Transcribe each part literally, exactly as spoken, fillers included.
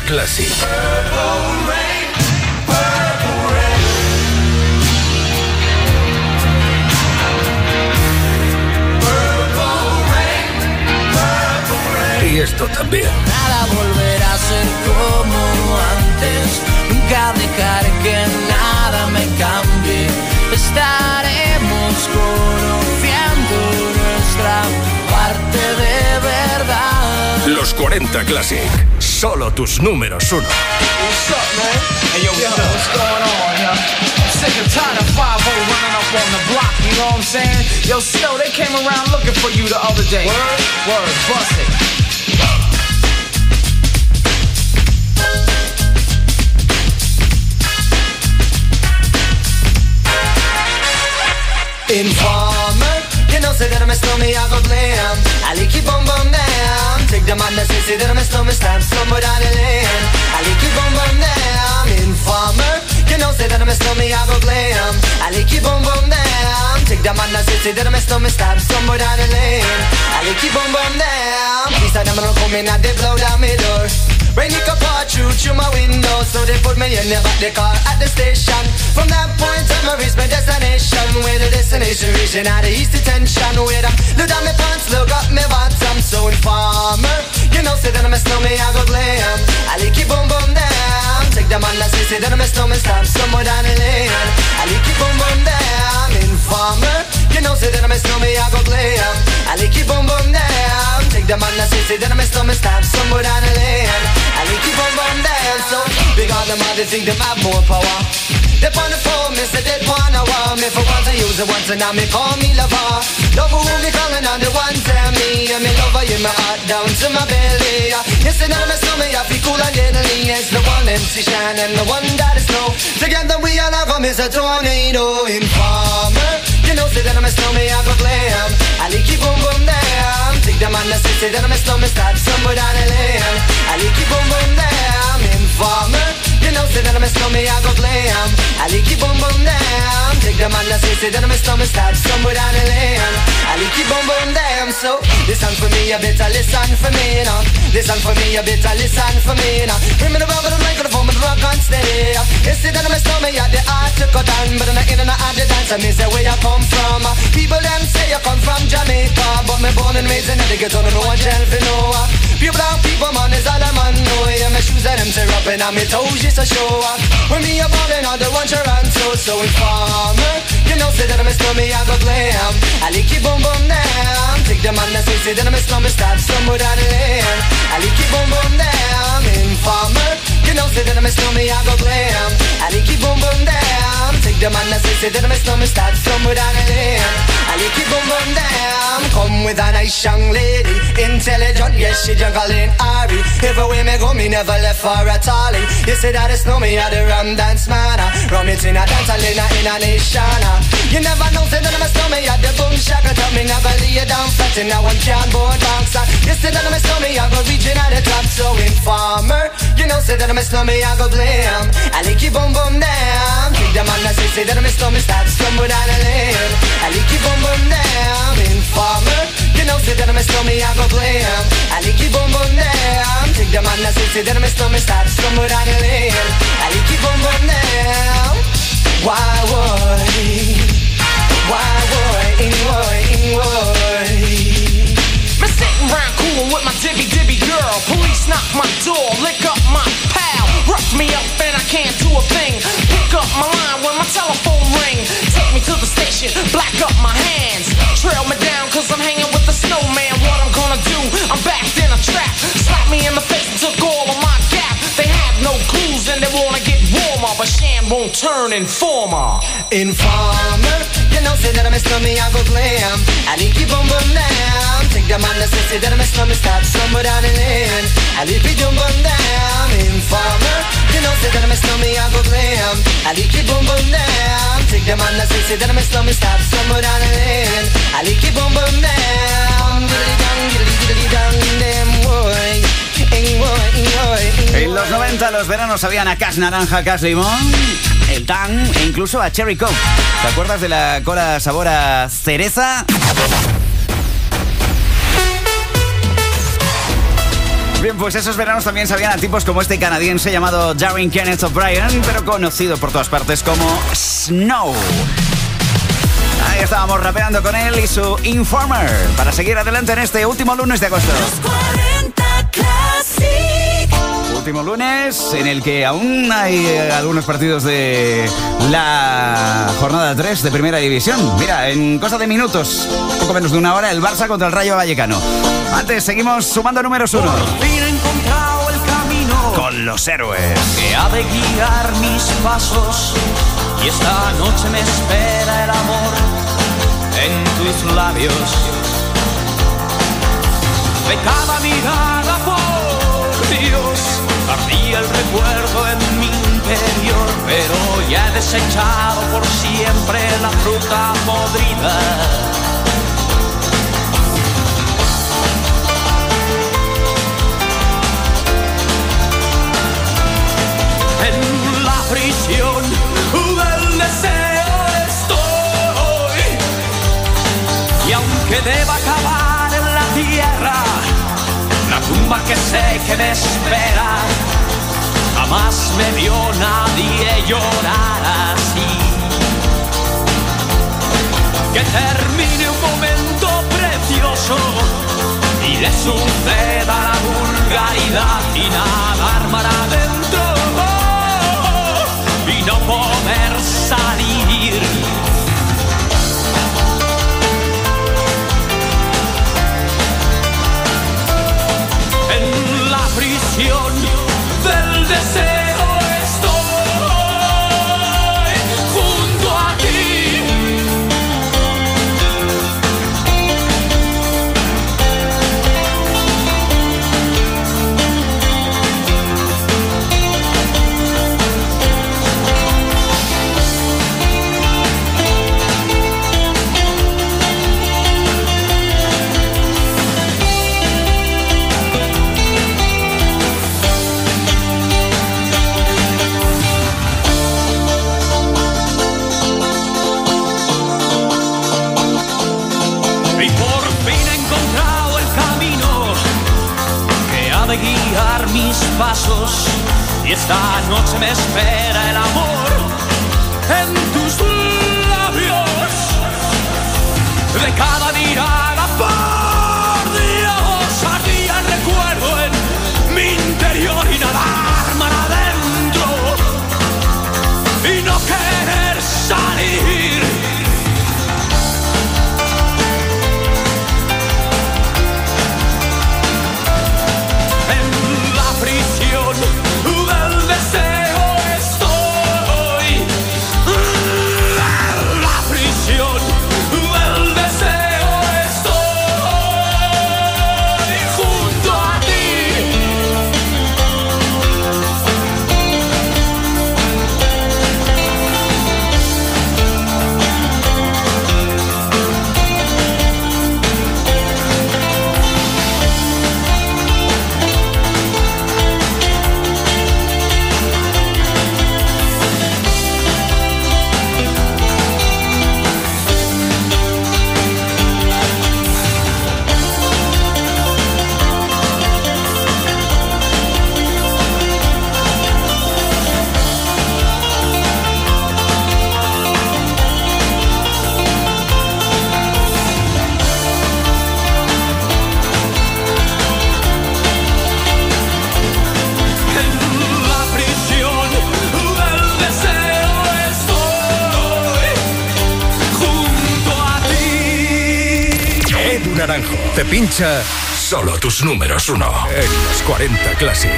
Classic. Y esto también. Nada volverá a ser como antes. Nunca dejar que nada me cambie. Estaremos conociendo nuestra parte de verdad. Los cuarenta Classic. Solo tus números uno. What's up, man? Hey, yo, yo, what's going on, yo? I'm sick and tired of five oh running up on the block, you know what I'm saying? Yo, Snow, they came around looking for you the other day. Word? Word, bust it. Informer, you know say that I'm a snowman, I go glam. I like you bum bum down. Take the man that say, say that I'm a snowman, stab somewhere down the lane. I like you bum bum down. Informer, you know say that I'm a snowman, I go glam. I like you bum bum down. Take the man that say, say that I'm a snowman, stab somewhere down the lane. I like you bum bum down. Please I them don't come in and they blow down my door. Rain it could pour through through my window, so they put me in the back the car at the station. From that point on, I reached my destination. Where the destination region out of east detention. Where I look down my pants, look up my bottom. So informer, you know say that I'm a snowman, I go glam. I like it boom boom down. Take the man that say, say that I'm a snowman, stop somewhere down the lane. I like it boom boom down. Informer, you know say that I'm a snowman, I go glam. I like it boom boom down. Take the man that say, say that I'm a snowman, stop somewhere down the lane. I like you bum bum dance, so big on them all, they think them have more power. They on the phone, me say they wanna want me for once I use it once and now me call me lover. Love who me calling on the one tell me, and me lover in my heart down to my belly. You say that I'm a snowman, I feel cool and deadly. It's the one M C Shine and the one that is snow. Together we all have them is a tornado. Informer, you know say that I'm a snowman, I go glam. I like you boom boom down. Take the man that say, say that I'm a snowman, start somewhere down the lane. I like you boom boom down. Informer, you know say that I'm a snowman, I go glam. I like you boom boom down. Take the man that say, say that I'm a snowman, start somewhere down the lane. I like you boom boom down. So listen for me, you better listen for me now. Listen for me, you better listen for me now. Bring me the rubber, the microphone, the rock and steady. You say that I'm a snowman, you the art to cut down, but I'm not in and out the dance. I mean say where you come from. People them say you come from Jamaica, but me born and raised in the ghetto, no one tell for no. People down, people man is all I'm on. know. Yeah, my shoes and them tear up and on my toes just to show up. When me a ballin' on the one Toronto, so informer. You know, say that I'm a slummy, I go glam. I lick it boom boom down. Take the man that say, say that I'm a slummy, start somewhere down the lane. I lick it boom boom down. Informer. You know, say that I'm a slummy, I go glam. I lick it boom boom down. Take the man that say, say that I'm a slummy, start somewhere down the lane. I lick it boom boom down. Come with a nice young lady, intelligent, yes, she juggling Ari. Everywhere me go, me never left for a tally. You say that it's no me, I the rum dance man. Rum it in a dance, I in a, in a nation. You never know, say that I'm a snowman, I the boom shaka. Tell me never lay you down flat in a one can board bouncer. You say that I'm a snowman, I go reaching at the top. So informer, you know, say that I'm a snowman, I go glam. I lick you boom boom down. Take the man that say, say that I'm a snowman, start stumble down the lane. I lick you boom boom down. Informer, you know, say that I'm a snowman, I go glam. I lick you boom boom down. Take the man that say, say that I'm a snowman, start stumble down the lane. I lick you boom boom down. Why would, why would, in would, in would. Me sitting round coolin' with my dibby dibby girl. Police knock my door, lick up my pal. Rough me up and I can't do a thing. Pick up my line when my telephone ring. Take me to the station, black up my hands. Trail me down cause I'm hanging with the snowman. What I'm gonna do, I'm backed in a trap. Slap me in the face and took all of my gap. They have no clues and they wanna get warmer, but Shan won't turn informer. Informer, you know, say that I'm a snowman, I go glam. I lick you boom boom down. Take the man that say, say that I'm a snowman, start somewhere down the lane. I lick you boom boom down. Informer, you know, say that I'm a snowman, I go glam. I lick you boom boom down. Take the man that say, say that I'm a snowman, start somewhere down the lane. I lick you boom boom down. Giddly down, giddly giddly down, them boy. En los noventa los veranos sabían a Cash Naranja, Cash Limón, el Tang e incluso a Cherry Coke. ¿Te acuerdas de la cola sabor a cereza? Bien, pues esos veranos también sabían a tipos como este canadiense llamado Darren Kenneth O'Brien, pero conocido por todas partes como Snow. Ahí estábamos rapeando con él y su Informer para seguir adelante en este último lunes de agosto. Los cuarenta Classic. Último lunes en el que aún hay eh, algunos partidos de la jornada tres de Primera División. Mira, en cosa de minutos, poco menos de una hora, el Barça contra el Rayo Vallecano. Antes seguimos sumando números uno. Por fin he encontrado el camino Con los héroes. que ha de guiar mis pasos, y esta noche me espera el amor en tus labios. De cada mirada, por Dios, ardía el recuerdo en mi interior, pero ya he desechado por siempre la fruta podrida. En la prisión del deseo estoy, y aunque deba acabar en la tierra, la tumba que sé que me espera, jamás me vio nadie llorar así. Que termine un momento precioso y le suceda la vulgaridad y nadar mar adentro y no poder salir. En la prisión del deseo estoy junto a ti. Guiar mis pasos, y esta noche me espera el amor en tus labios. De cada mirada, por Dios, ardía el recuerdo en mi interior y nadar mar adentro y no querer salir. Del deseo estoy, la prisión del deseo estoy junto a ti. Naranjo te pincha solo tus números uno en los cuarenta Classic.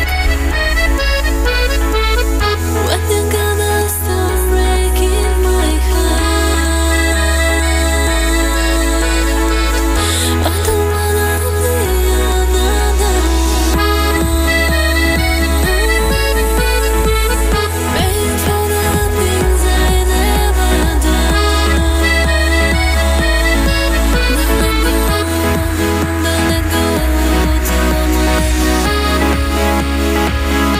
Don't let go.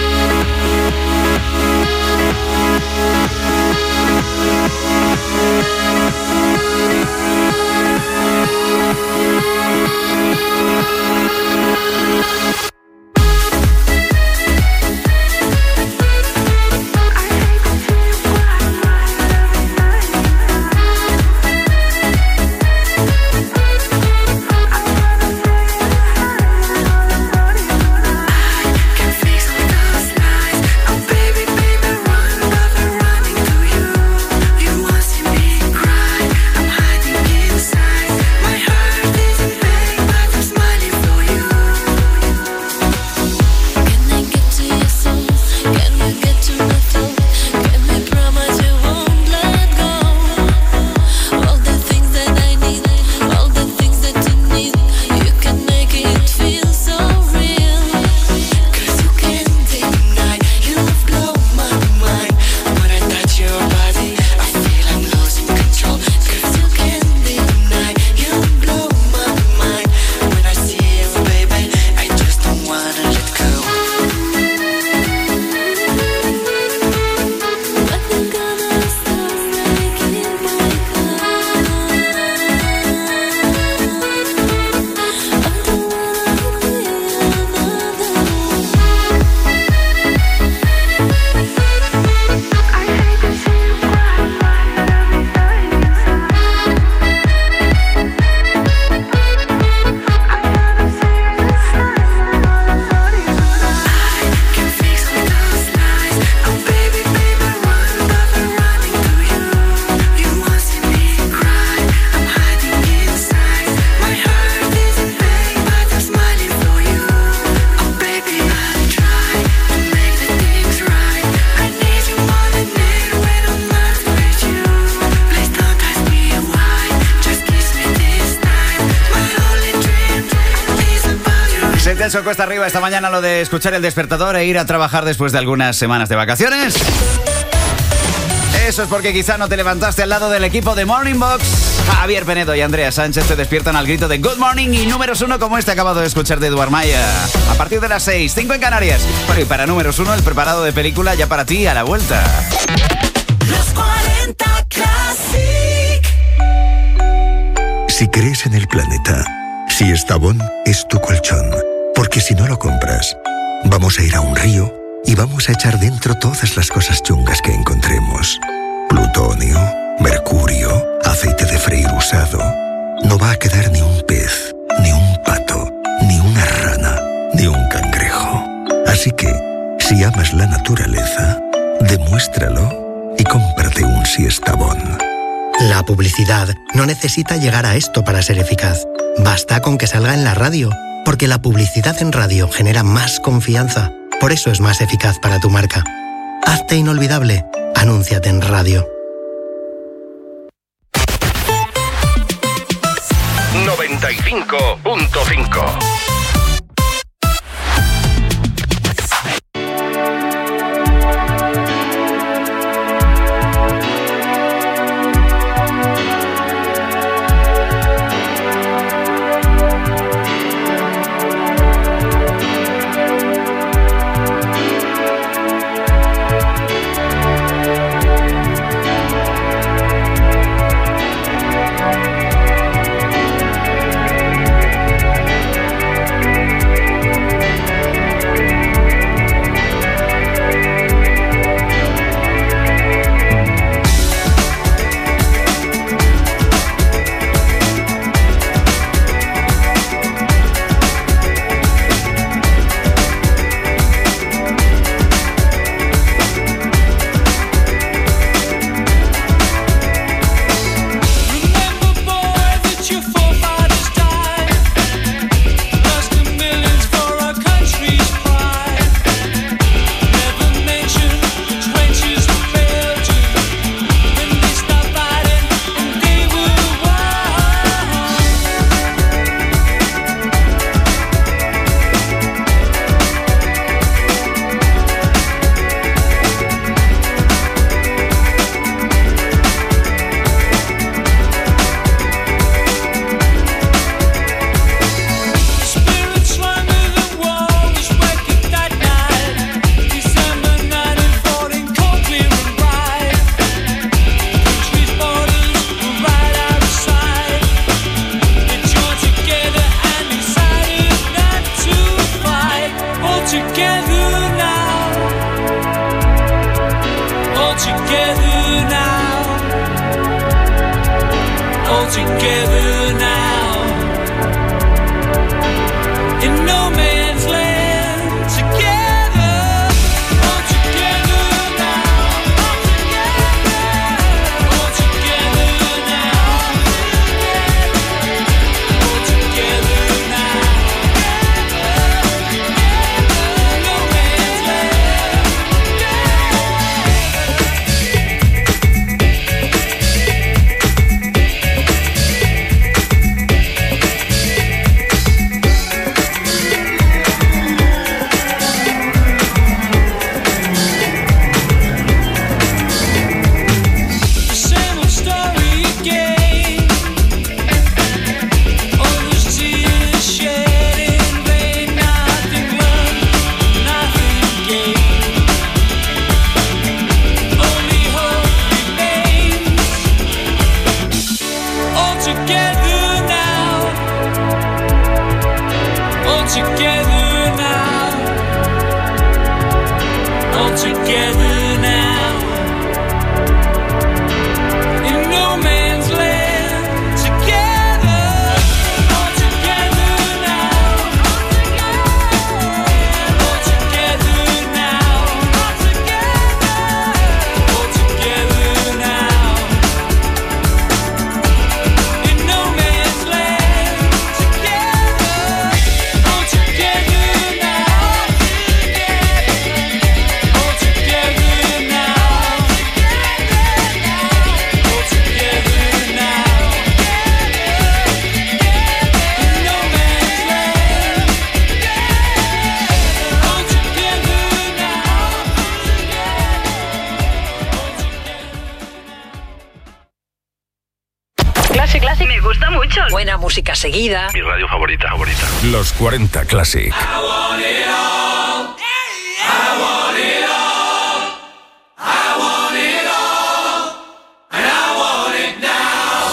hecho cuesta arriba esta mañana lo de escuchar el despertador e ir a trabajar después de algunas semanas de vacaciones? Eso es porque quizá no te levantaste al lado del equipo de Morning Box. Javier Penedo y Andrea Sánchez te despiertan al grito de Good Morning y números uno como este acabado de escuchar de Eduard Maya. A partir de las seis, cinco en Canarias. Bueno, y para números uno, el preparado de película ya para ti a la vuelta. Los cuarenta Classic. Si crees en el planeta, si Estavón es tu colchón, porque si no lo compras, vamos a ir a un río y vamos a echar dentro todas las cosas chungas que encontremos. Plutonio, mercurio, aceite de freír usado. No va a quedar ni un pez, ni un pato, ni una rana, ni un cangrejo. Así que, si amas la naturaleza, demuéstralo y cómprate un Siestabón. La publicidad no necesita llegar a esto para ser eficaz. Basta con que salga en la radio, porque la publicidad en radio genera más confianza. Por eso es más eficaz para tu marca. Hazte inolvidable. Anúnciate en radio. noventa y cinco punto cinco. Classic, Classic. Me gusta mucho. Buena música seguida. Mi radio favorita, favorita. Los cuarenta Classic. I want it all. I want it all. I want it all. And I want it now.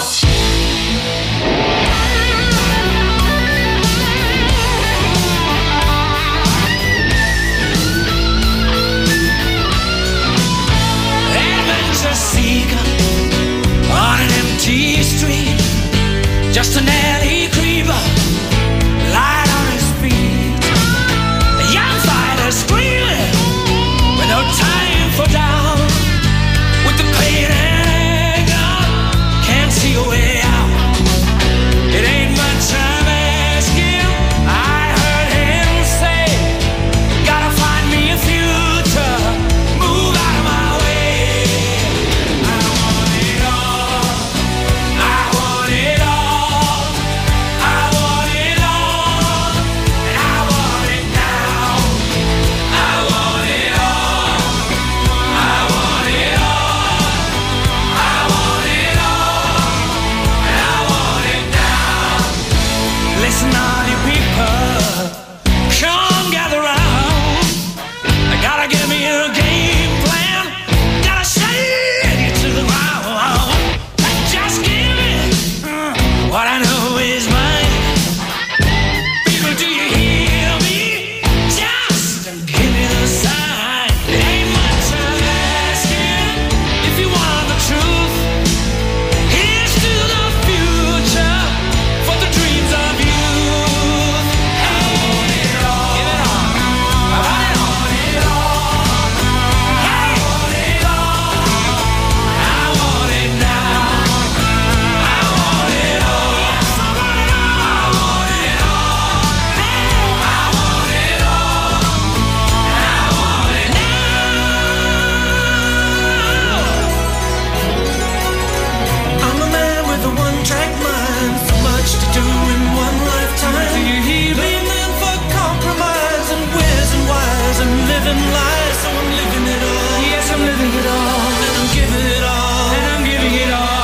Adventure seeker on an empty street. Just an alley creeper, light on his feet. A young fighter screaming with no time for doubt. With the pain and anger, can't see a way out. It ain't much I'm asking. I heard him say, gotta find me a future. Move out of my way. I want it all. I want it all. Listen, all you people, come gather round. I gotta give me a game plan. Gotta shake it to the ground. Just give me uh, what I know is mine. People, do you hear me? Just give me the sign. It ain't much I'm asking. If you want the truth, here's to the future. For the dreams of you. I'm a man with a one-track mind, so much to do in one lifetime. Do you hear me? Living for compromise and where's and whys and living lies, so I'm living it all. Yes, I'm living it all, and I'm giving it all, and I'm giving it all.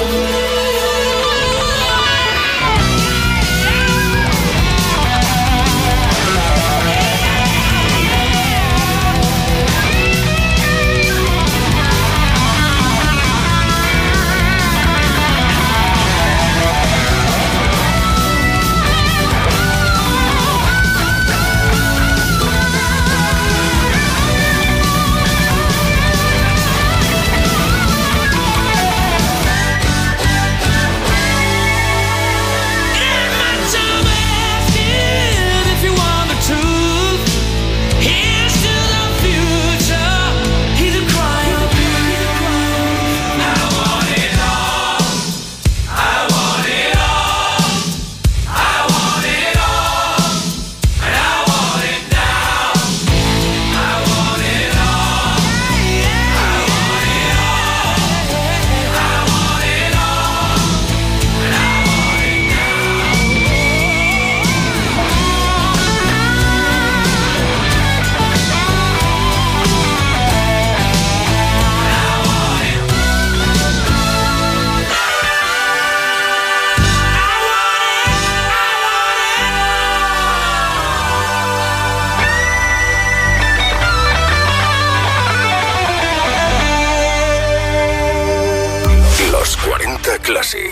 Los cuarenta Classic.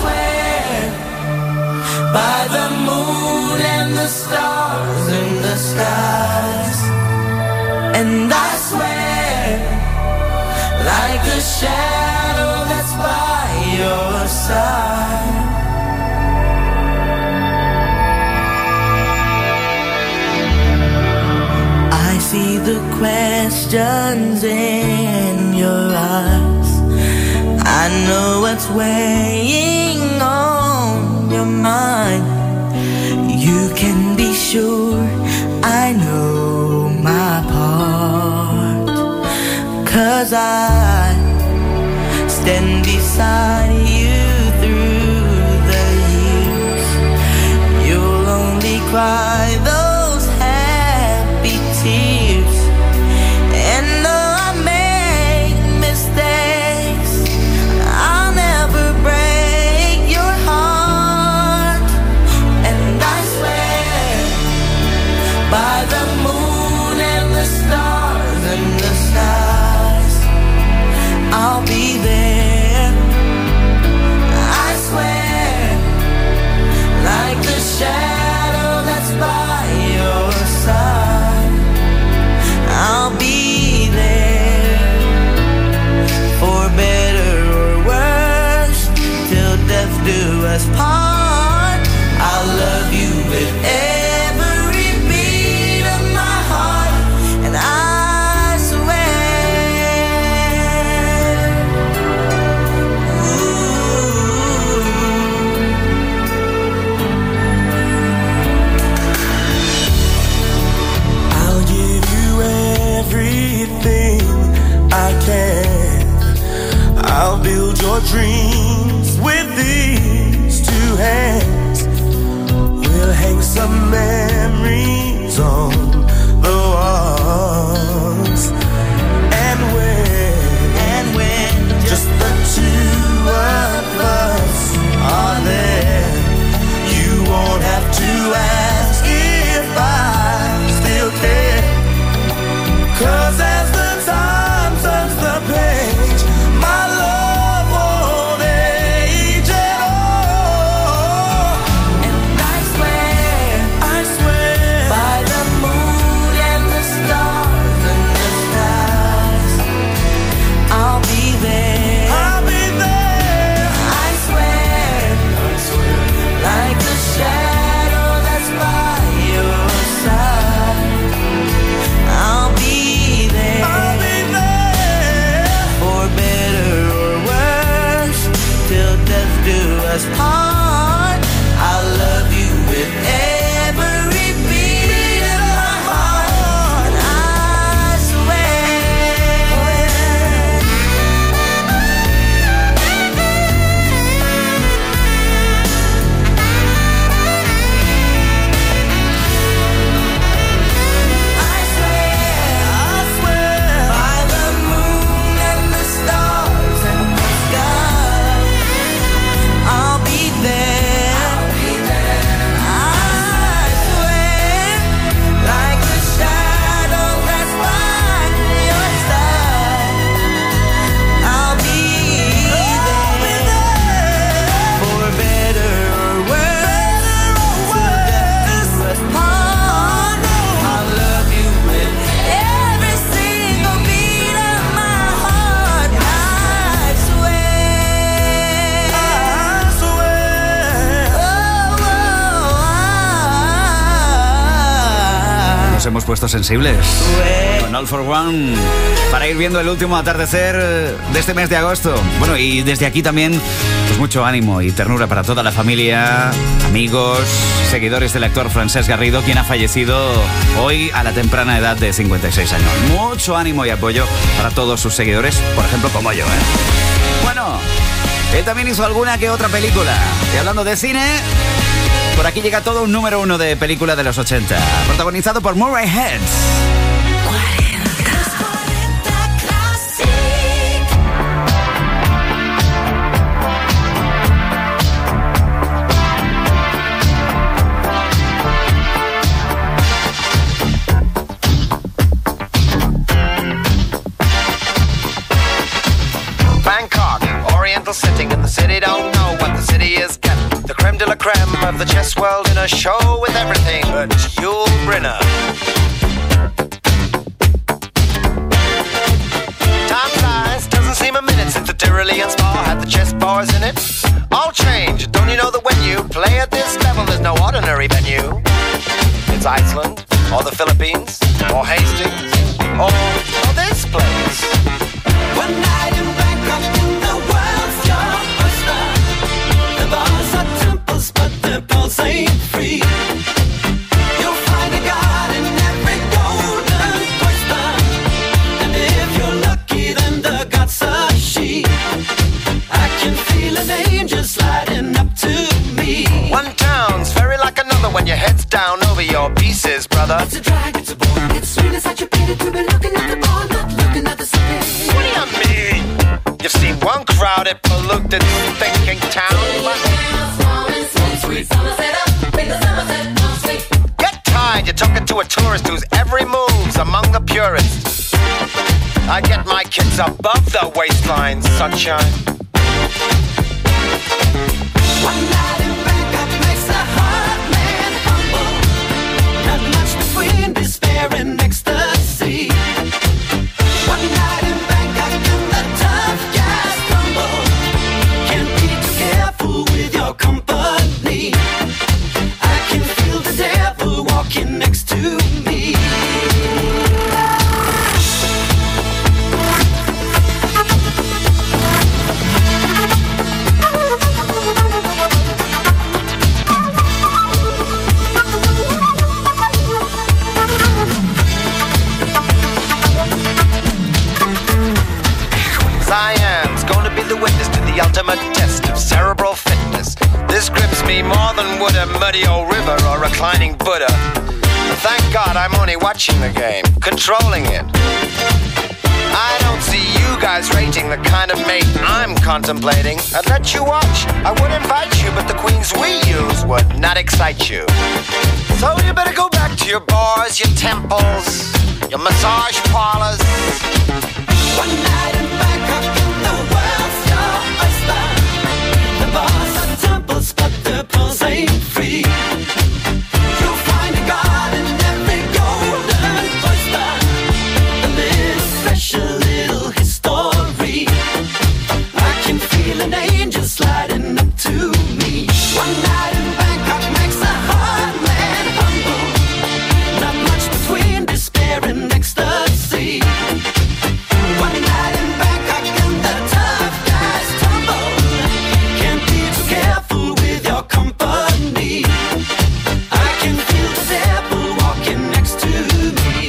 By the moon and the stars in the skies, and I swear, like a shadow that's by your side. I see the questions in your eyes. I know what's weighing on your mind. You can be sure I know my part, 'cause I stand beside you through the years. You'll only cry those happy tears. And though I make mistakes, I'll never break us part. I'll love you with every beat of my heart, and I swear. Ooh. I'll give you everything I can. I'll build your dreams with these two hands. We'll hang some memories on the walls. And when, and when just the two of us are there, you won't have to ask if I still care. 'Cause as the time turns the page, my love won't age at all. And I swear, I swear, by the moon and the stars and the skies, I'll be there. I'll be there. I swear, I swear, like the shadow that's by your side, I'll be there. I'll be there. For better or worse, till death do us part. I'll love you with every beat of my heart. I swear. I swear, I swear, by the moon and the stars and the sky, I'll be there. I'll be there. I swear, like the shadow that's by your side, I'll be there. For better or worse, till death do us part. I'll love you with every single beat of my heart. I swear. I swear. Oh, oh, Nos hemos puesto sensibles. Con All for One, para ir viendo el último atardecer de este mes de agosto. Bueno, y desde aquí también, pues mucho ánimo y ternura para toda la familia, amigos, seguidores del actor Francesc Garrido, quien ha fallecido hoy a la temprana edad de cincuenta y seis años. Mucho ánimo y apoyo para todos sus seguidores, por ejemplo, como yo, ¿eh? Bueno, él también hizo alguna que otra película. Y hablando de cine, por aquí llega todo un número uno de película de los ochenta, protagonizado por Murray Head. Bangkok, oriental setting, and the city don't know what the city is getting. The creme de la creme of the chess world in a show with everything but Yul Brynner. Time flies, doesn't seem a minute since the Tyrolean Spa had the chess bars in it. All change, don't you know that when you play at this level, there's no ordinary venue? It's Iceland, or the Philippines, or Hastings, or, or this place. One night in Bangkok in the world's your oyster. The bars are temples, but the pulse ain't free. You'll find a god in every golden oyster, and if you're lucky, then the god's a she. I can feel an angel sliding up to me. One town's very like another when your head's down over your pieces, brother. It's a drag, it's a bore, it's sweet, it's such a pity to be looking at the bar, not looking at the city. What do you mean? You've seen one crowded, polluted, thinking town. Get tired, you're talking to a tourist whose every move's among the purists. I get my kids above the waistline, sunshine. One night in Bangkok makes a heart man humble. Not much between despair and ecstasy. One night in Bangkok and the tough guys crumble. Can't be too careful with your company. ultimate test of cerebral fitness. This grips me more than would a muddy old river or reclining Buddha. Thank God I'm only watching the game, controlling it. I don't see you guys rating the kind of mate I'm contemplating. I'd let you watch, I would invite you, but the queens we use would not excite you. So you better go back to your bars, your temples, your massage parlors. One night in Bangkok and the world's your oyster. The bars are temples, but the pearls ain't free. You'll find a god in every golden oyster, and this special little history. I can feel an angel sliding up to me. One night in Bangkok makes a hard man humble. Not much between despair and ecstasy. One night in Bangkok and the tough guys tumble. Can't be too careful with your company. I can feel the devil walking next to me.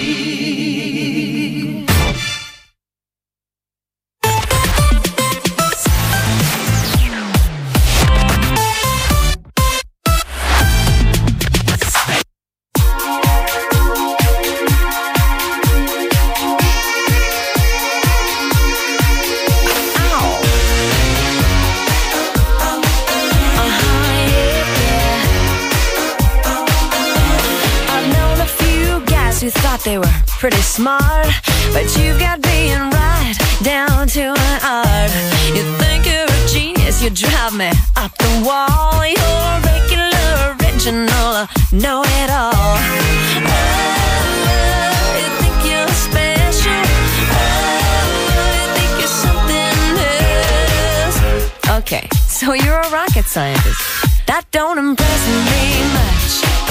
Who thought they were pretty smart, but you got being right down to an art. You think you're a genius, you drive me up the wall. You're regular, original, know-it-all. Oh, you think you're special. Oh, you think you're something else. Okay, so you're a rocket scientist. That don't impress me much.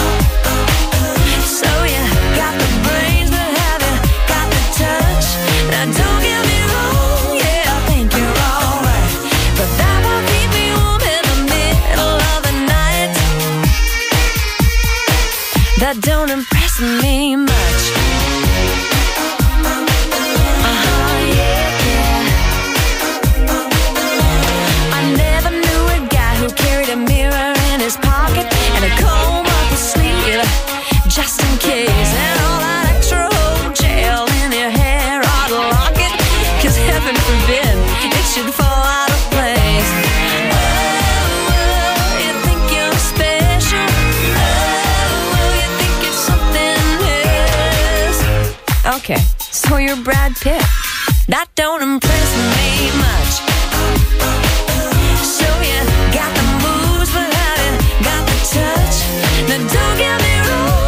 So you got the brains, but have you got the touch? Now don't get me wrong, yeah, I think you're alright, but that won't keep me warm in the middle of the night. That don't impress me much. Uh-huh, yeah, yeah. I never knew a guy who carried a mirror in his pocket and a comb up his sleeve, just in case, and all that extra hotel in your hair ought to lock it, cause heaven forbid it should fall out of place. Oh, oh, you think you're special. Oh, oh, you think you're something else. Okay, so you're Brad Pitt. That don't impress me much. So you got the moves, but have you got the touch? Now don't get me wrong,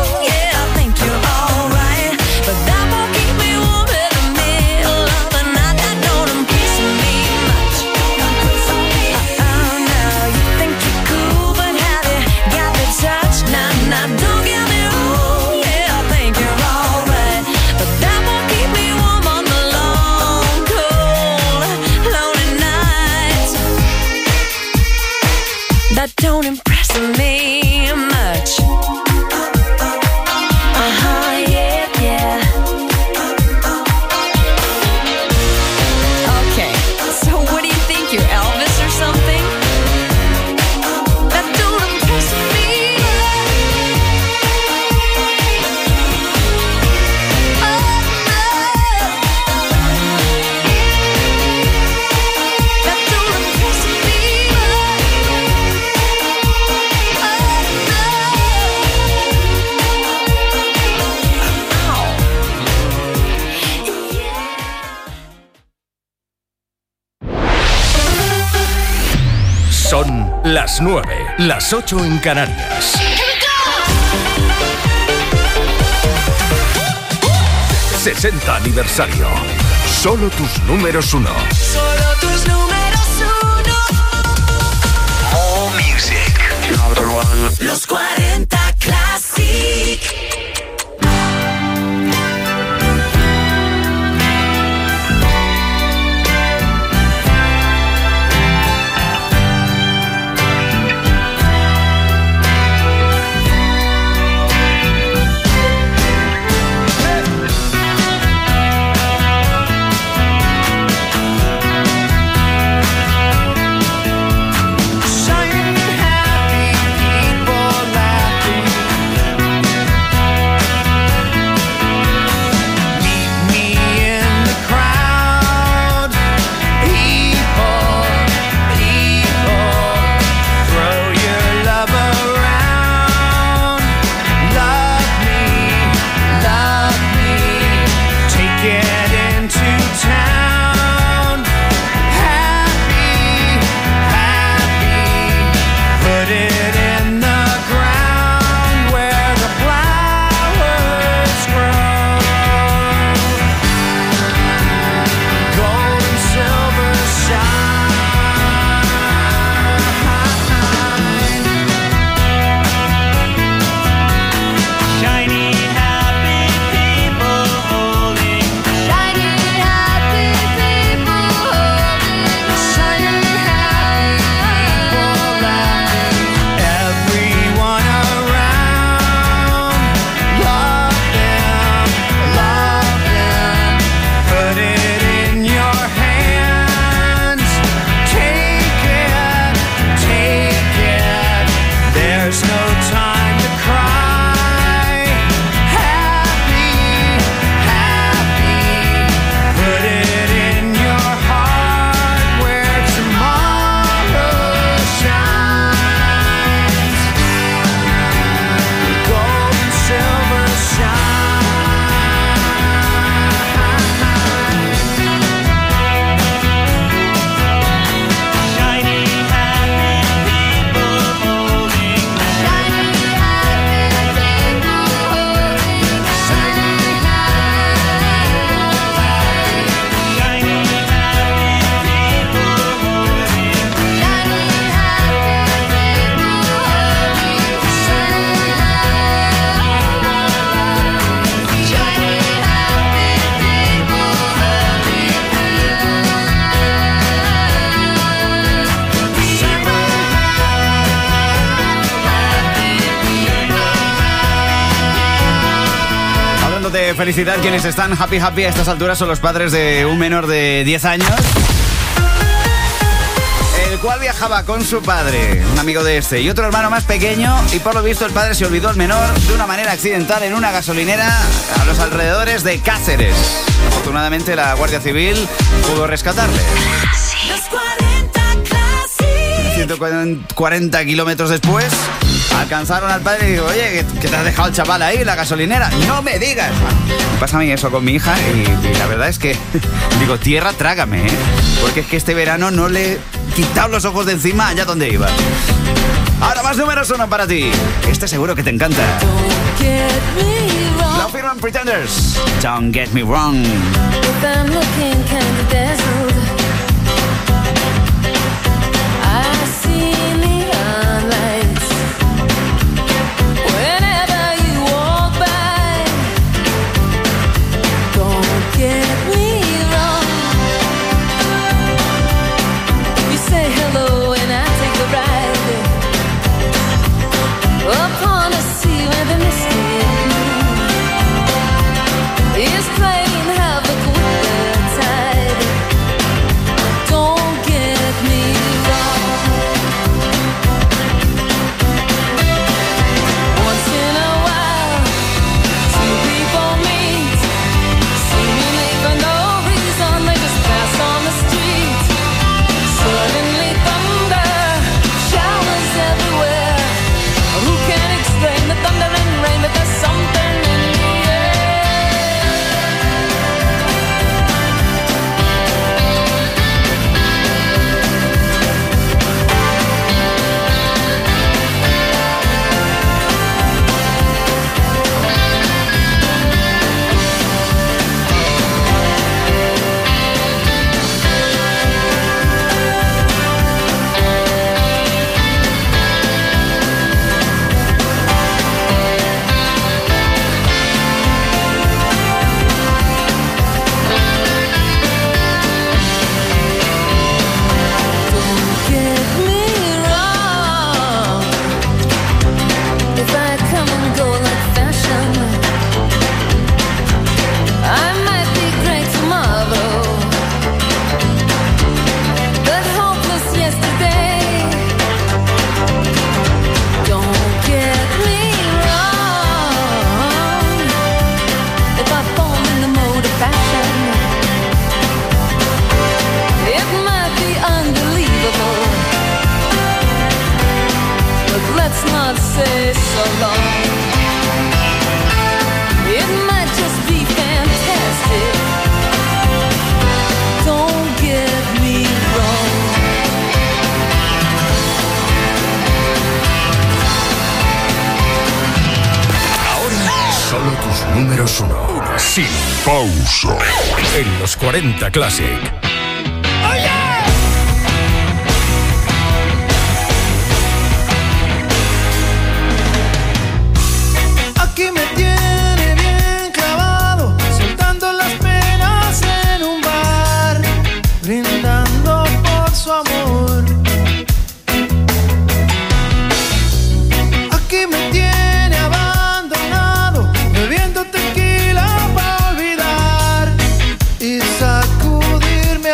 that don't impress me much. Uh-huh, yeah, yeah. Okay, so what do you think, you're Elvis or something? That don't impress me. Oh, no. That don't impress me. Son las nueve, las ocho en Canarias. sesenta aniversario. Solo tus números uno. Solo tus números uno. All music. Number one. Los cuarenta Classic. felicidad. Quienes están happy happy a estas alturas son los padres de un menor de diez años, el cual viajaba con su padre, un amigo de este, y otro hermano más pequeño, y por lo visto el padre se olvidó al menor de una manera accidental en una gasolinera a los alrededores de Cáceres. Afortunadamente la Guardia Civil pudo rescatarle. ciento cuarenta kilómetros después alcanzaron al padre y digo, oye, ¿qué te has dejado el chaval ahí en la gasolinera? ¡No me digas! Me pasa a mí eso con mi hija y, y la verdad es que digo, tierra, trágame, ¿eh? Porque es que este verano no le he quitado los ojos de encima allá donde iba. Ahora más números uno para ti. Este seguro que te encanta. Lo firman Pretenders. Don't get me wrong. Números uno. Sin pausa. En los cuarenta Classic. ¡Oh, yeah! Aquí me tiene bien clavado, soltando las penas en un bar, brindando por su amor. Aquí me tiene abandonado, bebiendo tequila para olvidar y sacudirme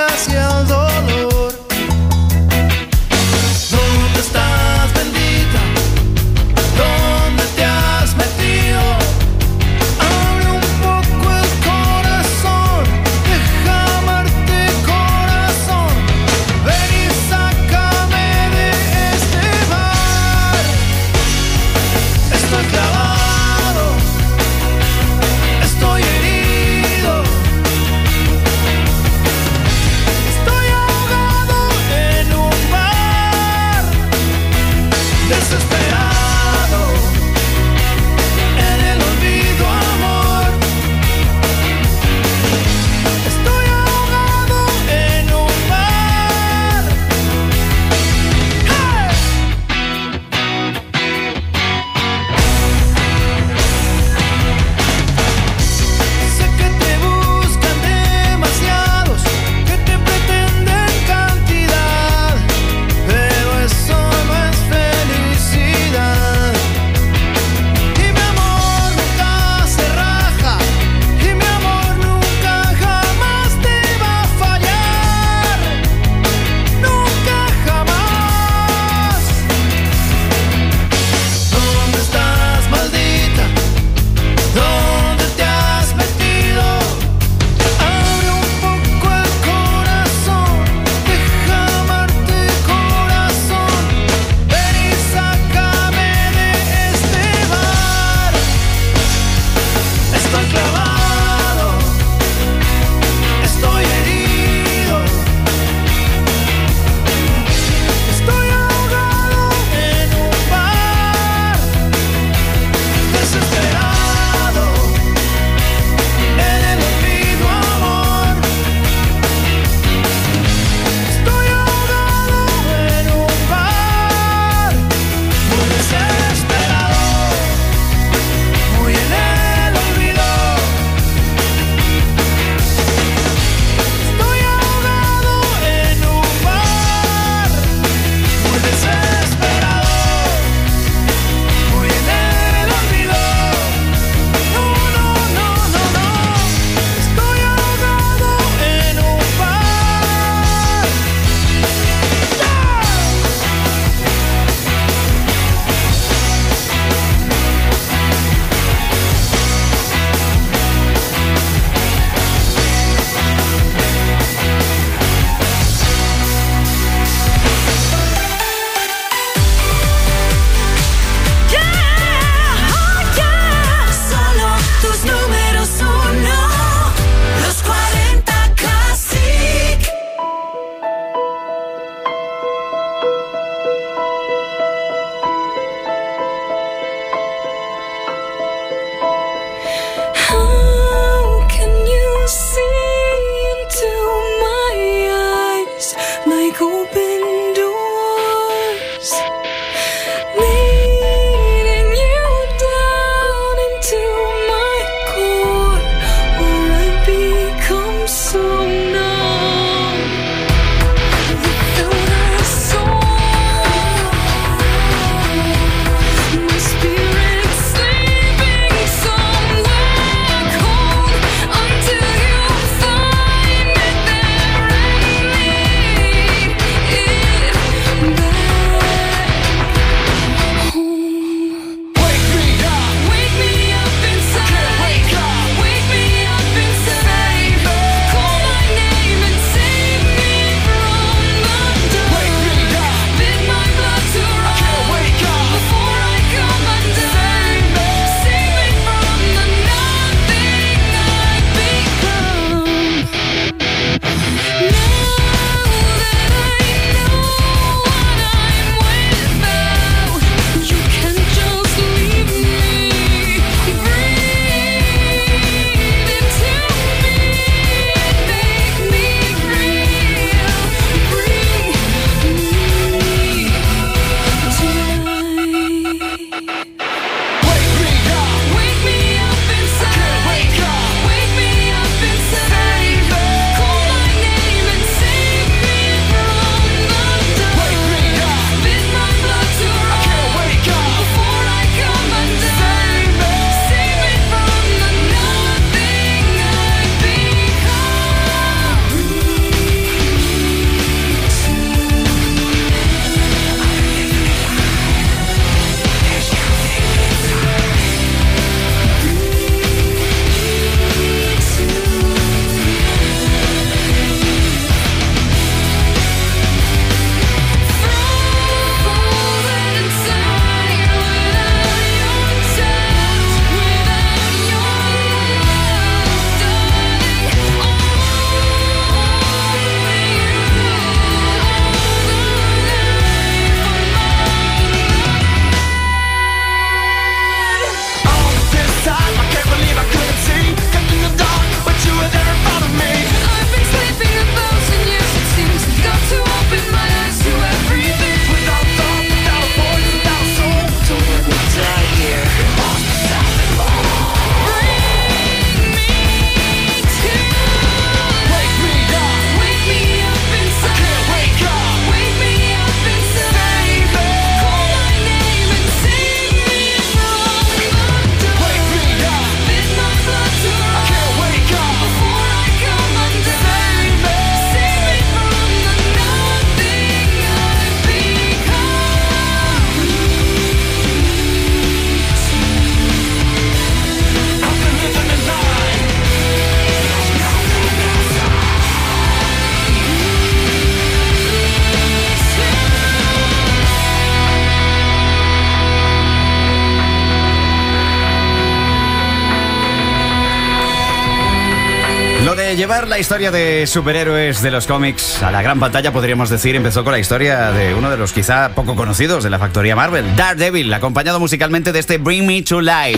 Eh, llevar la historia de superhéroes de los cómics a la gran pantalla, podríamos decir, empezó con la historia de uno de los quizá poco conocidos de la factoría Marvel, Daredevil, acompañado musicalmente de este Bring Me to Life.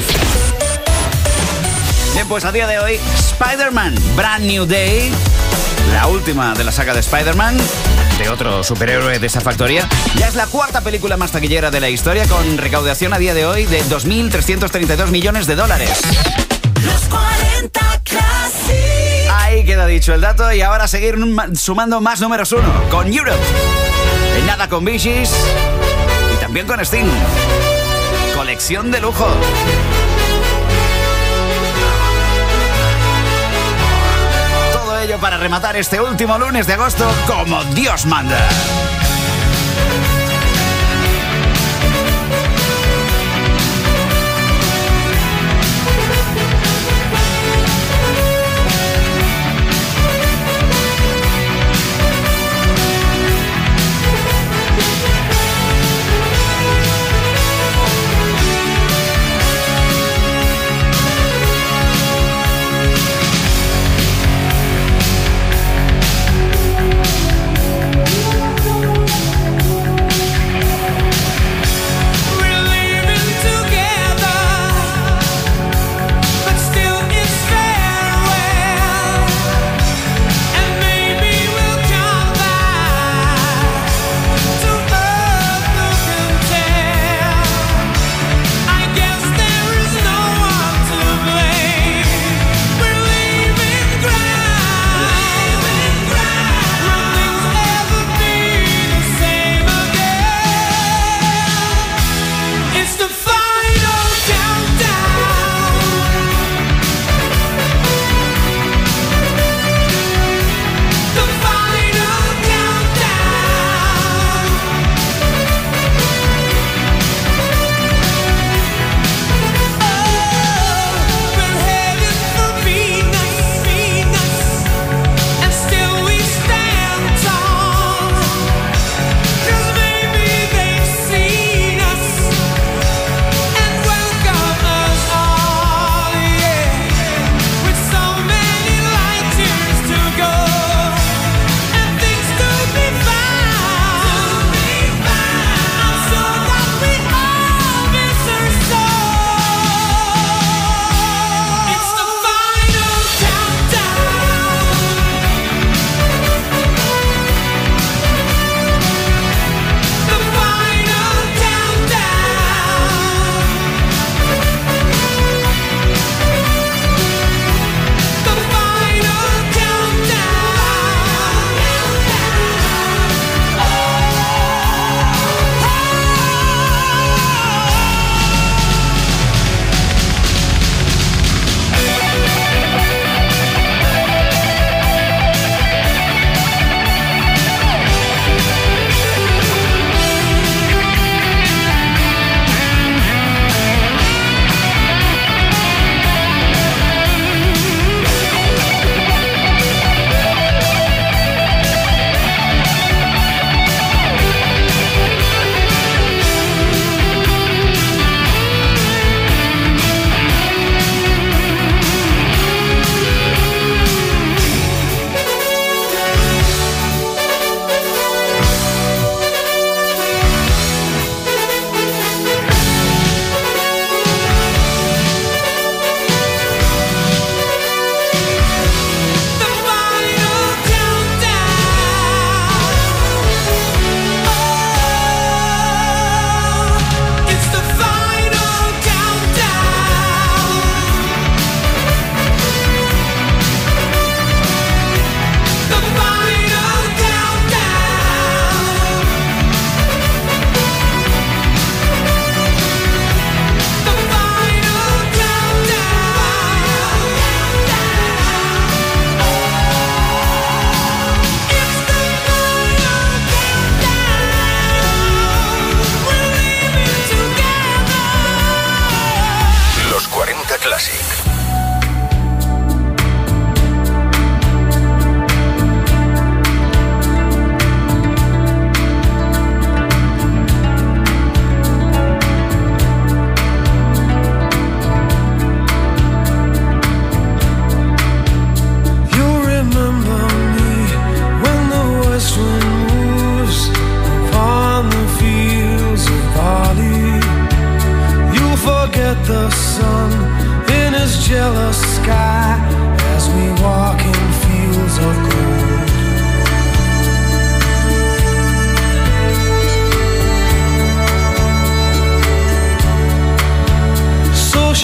Bien, pues a día de hoy, Spider-Man, Brand New Day, la última de la saga de Spider-Man, de otro superhéroe de esa factoría, ya es la cuarta película más taquillera de la historia, con recaudación a día de hoy de dos mil trescientos treinta y dos millones de dólares. Los cuarenta Classic. Ahí queda dicho el dato, y ahora seguir sumando más números uno con Europe. En nada con Bee Gees y también con Sting. Colección de lujo. Todo ello para rematar este último lunes de agosto como Dios manda.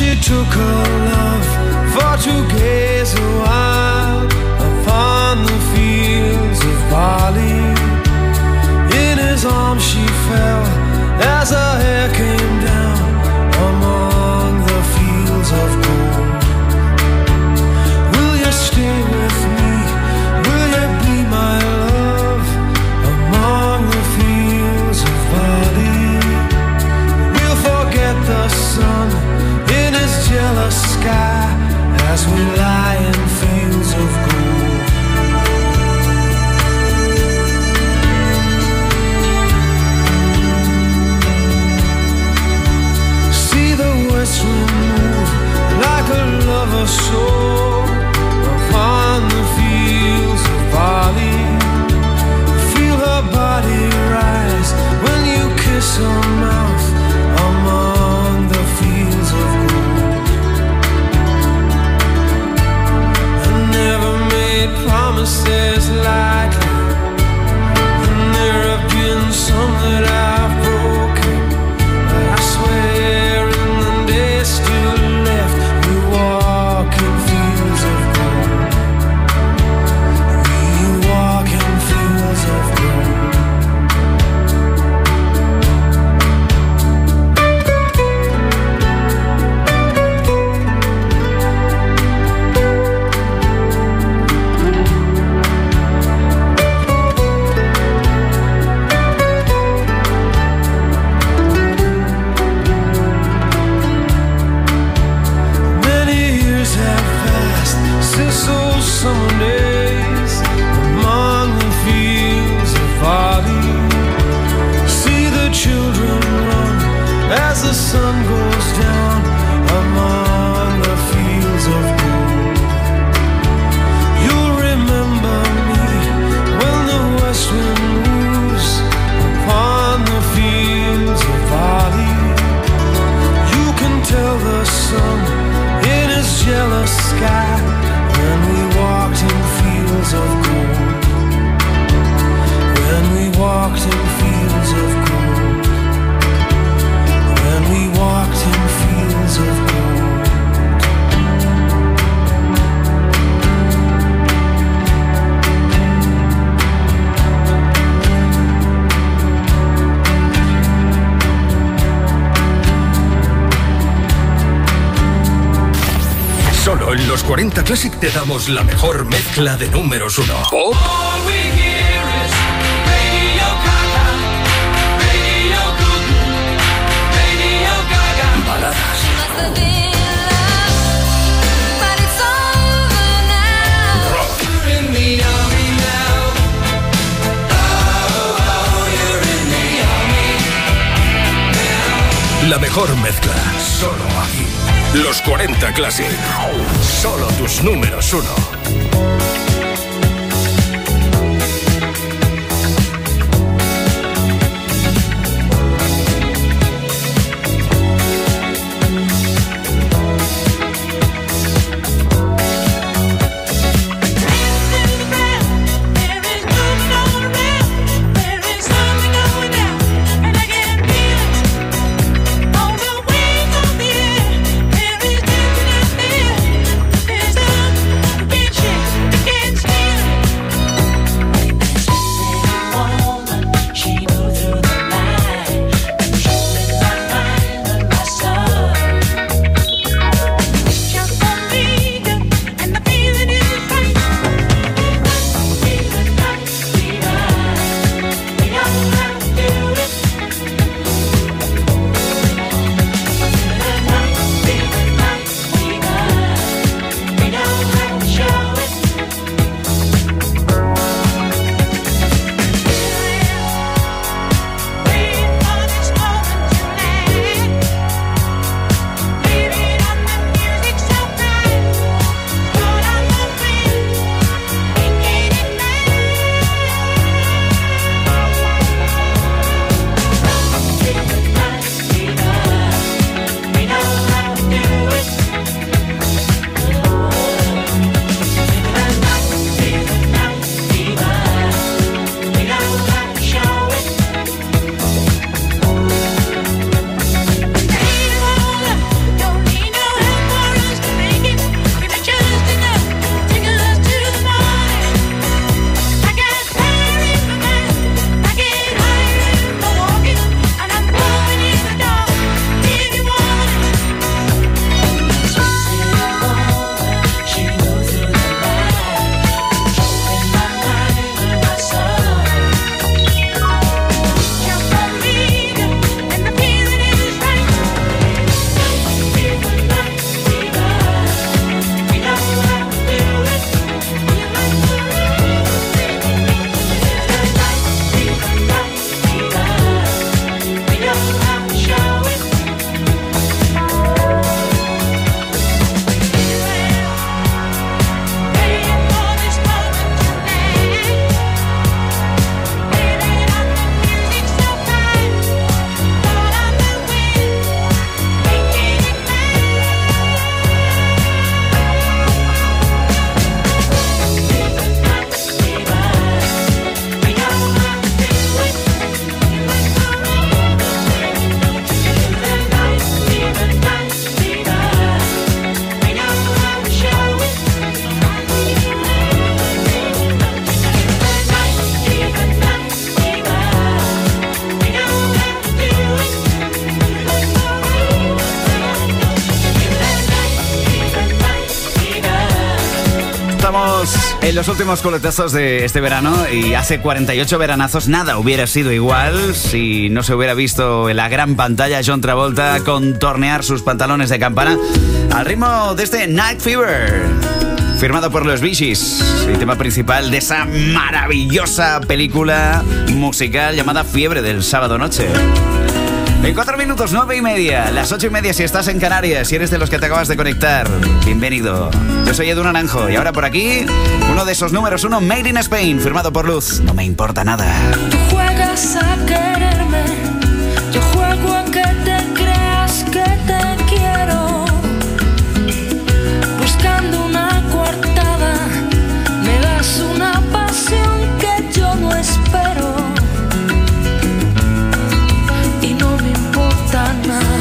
she took her love for to gaze a while upon the fields of barley. In his arms she fell as her hair came down among the fields of gold. Will you stay with me? Will you be my love among the fields of barley? We'll forget the sun in his jealous sky as we lie in fields of gold. See the west wind move like a lover's soul upon the fields of barley. Feel her body rise when you kiss her mouth among the fields of gold. I never made promises lightly, and there have been some that I've broken, but I swear in the days still left we walk in fields of gold. We walk in fields of gold. Many years have passed since those summer days among the fields of barley. See the children run as the sun goes down among the fields of gold. You'll remember me when the west wind moves upon the fields of barley. You can tell the sun in his jealous sky when we walked in fields of gold. When we walked in fields of gold. When we walked in fields of gold. Solo en los cuarenta Classic te damos la mejor mezcla de números uno. Pop, All we hear is Radio Gaga, Radio Goo, Radio Gaga. baladas, Must have been love, but it's over now. rock, You're in the army now. Oh, oh, you're in the army. la mejor mezcla. Solo aquí. Los cuarenta Classic. Solo tus números uno. There is En los últimos coletazos de este verano y hace cuarenta y ocho veranazos nada hubiera sido igual si no se hubiera visto en la gran pantalla John Travolta contornear sus pantalones de campana al ritmo de este Night Fever, firmado por los Bee Gees, el tema principal de esa maravillosa película musical llamada Fiebre del Sábado Noche. En cuatro minutos, nueve y media, las ocho y media si estás en Canarias, si eres de los que te acabas de conectar, bienvenido. Yo soy Edu Naranjo y ahora por aquí, uno de esos números uno, Made in Spain, firmado por Luz. No me importa nada. Tú juegas a quererme, yo juego a que te creas que te quiero. Buscando una coartada, me das una pasión que yo no espero. Y no me importa nada.